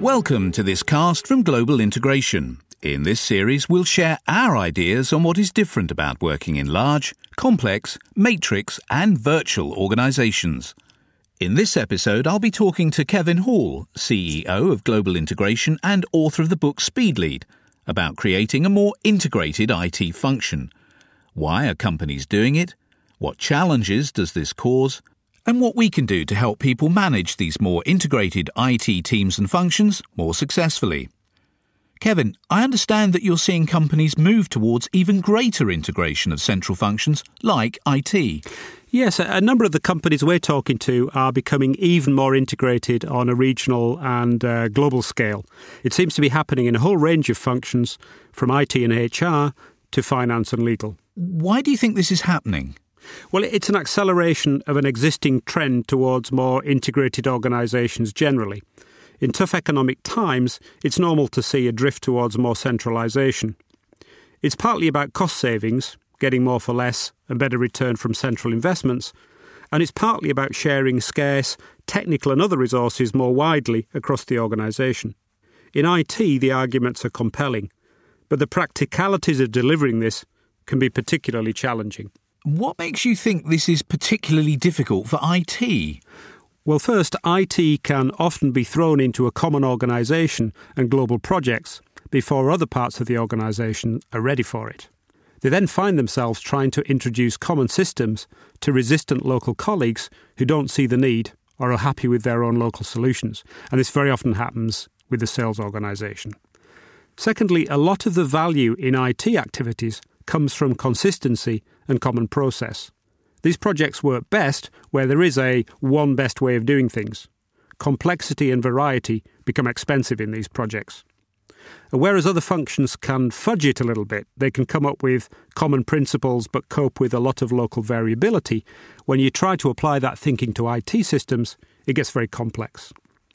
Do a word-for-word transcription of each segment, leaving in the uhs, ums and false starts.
Welcome to this cast from Global Integration. In this series, we'll share our ideas on what is different about working in large, complex, matrix and virtual organisations. In this episode, I'll be talking to Kevin Hall, C E O of Global Integration and author of the book Speedlead, about creating a more integrated I T function. Why are companies doing it? What challenges does this cause? And what we can do to help people manage these more integrated I T teams and functions more successfully. Kevin, I understand that you're seeing companies move towards even greater integration of central functions like I T. Yes, a number of the companies we're talking to are becoming even more integrated on a regional and uh, global scale. It seems to be happening in a whole range of functions, from I T and H R to finance and legal. Why do you think this is happening? Well, it's an acceleration of an existing trend towards more integrated organisations generally. In tough economic times, it's normal to see a drift towards more centralisation. It's partly about cost savings, getting more for less and better return from central investments, and it's partly about sharing scarce technical and other resources more widely across the organisation. In I T, the arguments are compelling, but the practicalities of delivering this can be particularly challenging. What makes you think this is particularly difficult for I T? Well, first, I T can often be thrown into a common organisation and global projects before other parts of the organisation are ready for it. They then find themselves trying to introduce common systems to resistant local colleagues who don't see the need or are happy with their own local solutions. And this very often happens with the sales organisation. Secondly, a lot of the value in I T activities comes from consistency and common process. These projects work best where there is a one best way of doing things. Complexity and variety become expensive in these projects. Whereas other functions can fudge it a little bit, they can come up with common principles but cope with a lot of local variability. When you try to apply that thinking to I T systems, it gets very complex.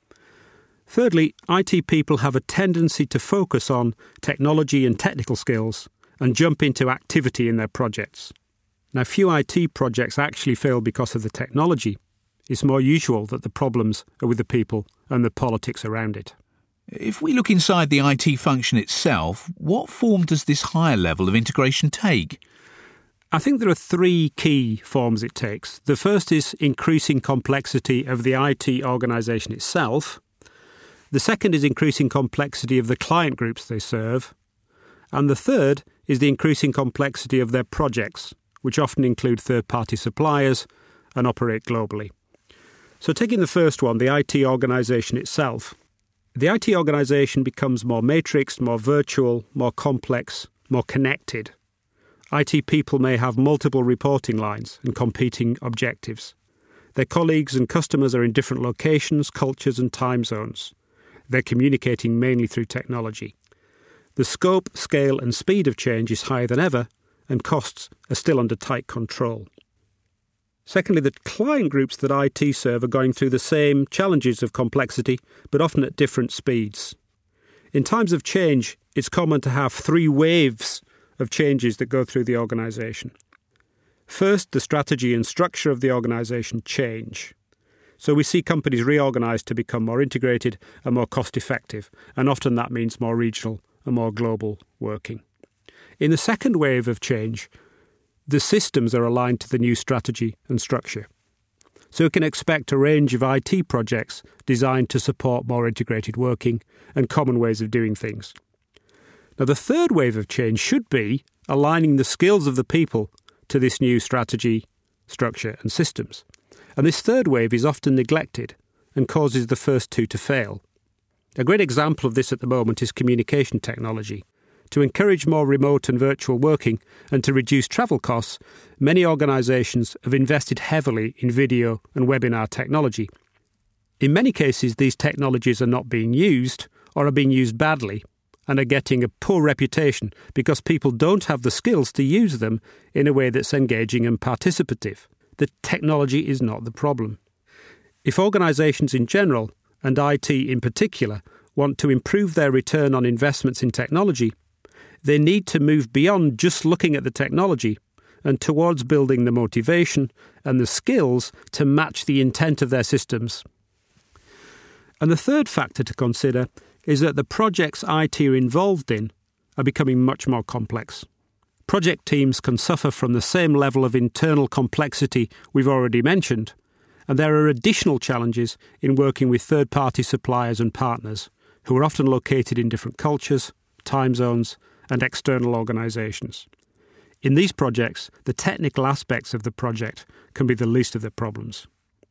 Thirdly, I T people have a tendency to focus on technology and technical skills and jump into activity in their projects. Now, few I T projects actually fail because of the technology. It's more usual that the problems are with the people and the politics around it. If we look inside the I T function itself, what form does this higher level of integration take? I think there are three key forms it takes. The first is increasing complexity of the I T organisation itself. The second is increasing complexity of the client groups they serve. And the third is the increasing complexity of their projects, which often include third-party suppliers and operate globally. So taking the first one, the I T organisation itself, the I T organisation becomes more matrixed, more virtual, more complex, more connected. I T people may have multiple reporting lines and competing objectives. Their colleagues and customers are in different locations, cultures and time zones. They're communicating mainly through technology. The scope, scale and speed of change is higher than ever, and costs are still under tight control. Secondly, the client groups that I T serve are going through the same challenges of complexity, but often at different speeds. In times of change, it's common to have three waves of changes that go through the organisation. First, the strategy and structure of the organisation change. So we see companies reorganise to become more integrated and more cost-effective, and often that means more regional and more global working. In the second wave of change, the systems are aligned to the new strategy and structure. So we can expect a range of I T projects designed to support more integrated working and common ways of doing things. Now, the third wave of change should be aligning the skills of the people to this new strategy, structure and systems. And this third wave is often neglected and causes the first two to fail. A great example of this at the moment is communication technology. To encourage more remote and virtual working and to reduce travel costs, many organisations have invested heavily in video and webinar technology. In many cases, these technologies are not being used or are being used badly and are getting a poor reputation because people don't have the skills to use them in a way that's engaging and participative. The technology is not the problem. If organisations in general, and I T in particular, want to improve their return on investments in technology, they need to move beyond just looking at the technology and towards building the motivation and the skills to match the intent of their systems. And the third factor to consider is that the projects I T are involved in are becoming much more complex. Project teams can suffer from the same level of internal complexity we've already mentioned, and there are additional challenges in working with third-party suppliers and partners who are often located in different cultures, time zones, and external organisations. In these projects, the technical aspects of the project can be the least of the problems.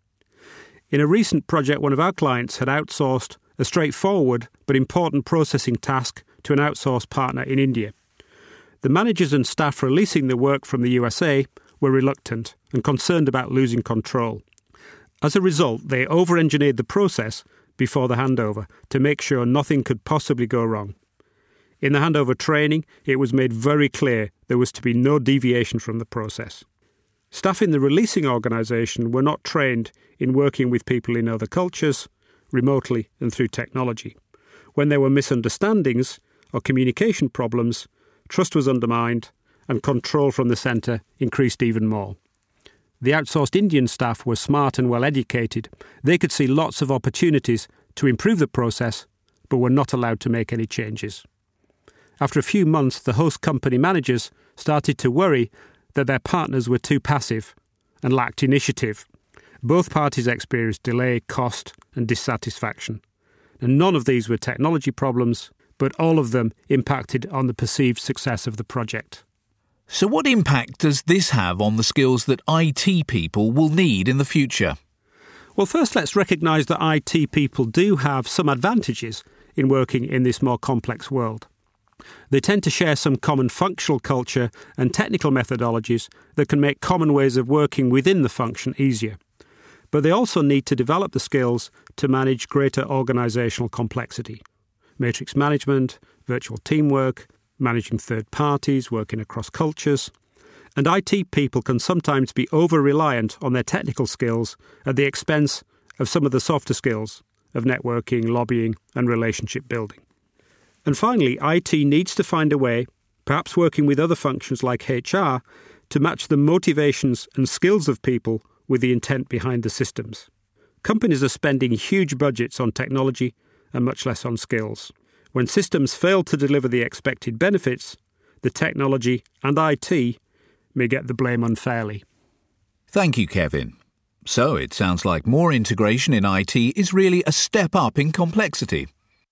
In a recent project, one of our clients had outsourced a straightforward but important processing task to an outsourced partner in India. The managers and staff releasing the work from the U S A were reluctant and concerned about losing control. As a result, they over-engineered the process before the handover to make sure nothing could possibly go wrong. In the handover training, it was made very clear there was to be no deviation from the process. Staff in the releasing organisation were not trained in working with people in other cultures, remotely and through technology. When there were misunderstandings or communication problems, trust was undermined and control from the centre increased even more. The outsourced Indian staff were smart and well educated. They could see lots of opportunities to improve the process, but were not allowed to make any changes. After a few months, the host company managers started to worry that their partners were too passive and lacked initiative. Both parties experienced delay, cost, and dissatisfaction. And none of these were technology problems, but all of them impacted on the perceived success of the project. So what impact does this have on the skills that I T people will need in the future? Well, first let's recognise that I T people do have some advantages in working in this more complex world. They tend to share some common functional culture and technical methodologies that can make common ways of working within the function easier. But they also need to develop the skills to manage greater organisational complexity. Matrix management, virtual teamwork, managing third parties, working across cultures. And I T people can sometimes be over-reliant on their technical skills at the expense of some of the softer skills of networking, lobbying and relationship building. And finally, I T needs to find a way, perhaps working with other functions like H R, to match the motivations and skills of people with the intent behind the systems. Companies are spending huge budgets on technology and much less on skills. When systems fail to deliver the expected benefits, the technology and I T may get the blame unfairly. Thank you, Kevin. So it sounds like more integration in I T is really a step up in complexity.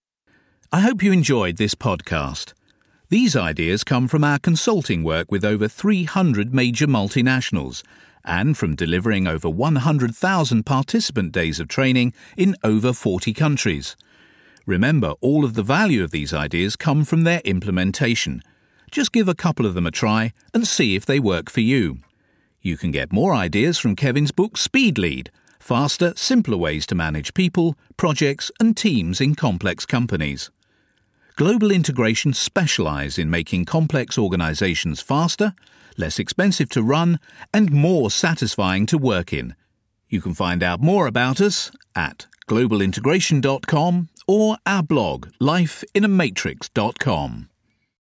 I hope you enjoyed this podcast. These ideas come from our consulting work with over three hundred major multinationals and from delivering over one hundred thousand participant days of training in over forty countries. Remember, all of the value of these ideas come from their implementation. Just give a couple of them a try and see if they work for you. You can get more ideas from Kevin's book Speed Lead, Faster, Simpler Ways to Manage People, Projects and Teams in Complex Companies. Global Integration specialise in making complex organisations faster, less expensive to run and more satisfying to work in. You can find out more about us at global integration dot com or our blog life in a matrix dot com.